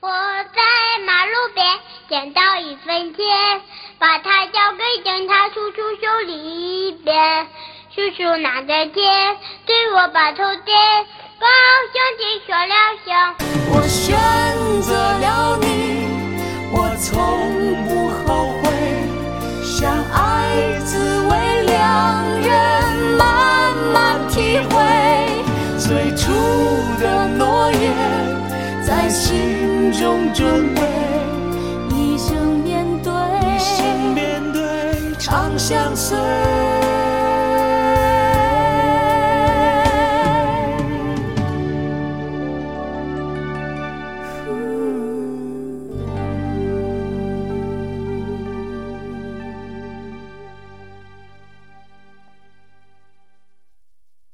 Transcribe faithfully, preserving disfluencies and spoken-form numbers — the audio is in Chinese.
我在马路边捡到一分钱，把它交给警察叔叔手里边。叔叔拿着钱对我把头点，高兴地说了声： 我选择了你，我从不后悔。相爱滋味，两人慢慢体会。最初的诺言在心中准备，一生面对，一生面对，长相随。